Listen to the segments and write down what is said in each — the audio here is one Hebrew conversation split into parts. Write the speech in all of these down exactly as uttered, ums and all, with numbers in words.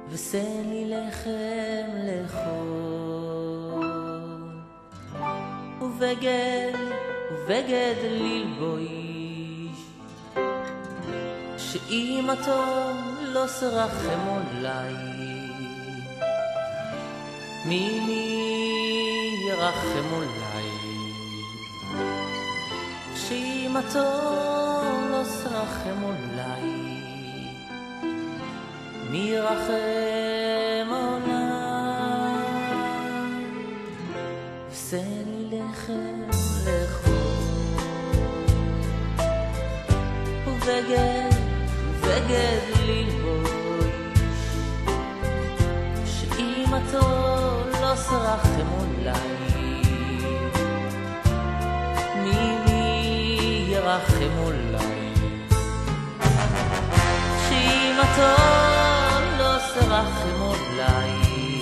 ושא לי לחם לאכול, ובגד, ובגד ללבוש, שאימתו לא שרחם עולי, מי מי ירחם עולי, שאימתו לא שרחם עולי, מי ירחם עולי. ושא לי לחם לאכול, ובגד, ובגד ללבוש, שאימתו לא שרחם עולי, מי מי ירחם עולי, שאימתו לא שרחם עולי,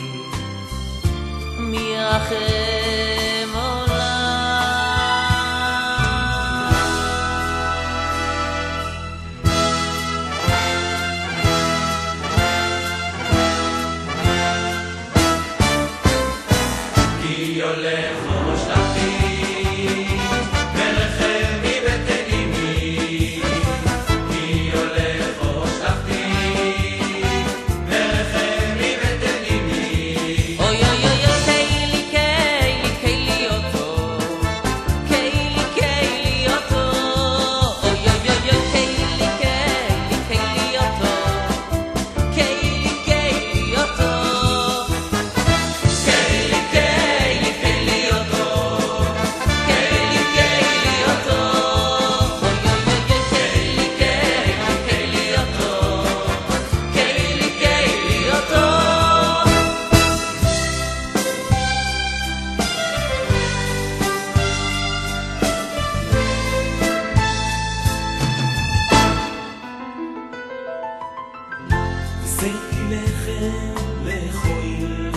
מי ירחם עולי. כי הולך ושלחתי מלחם מבית אמי, כי הולך ושלחתי מלחם מבית אמי. אוי אוי אוי אוי קיילי קיילי קיילי אותו, קיילי קיילי אותו, אוי אוי אוי אוי קיילי קיילי קיילי אותו, קיילי קיילי אותו, קיילי קיילי קיילי אותו, קיילי קיילי אותו, אוי אוי אוי אוי קיילי קיילי קיילי אותו, קיילי קיילי אותו. ושא לי לחם לאכול,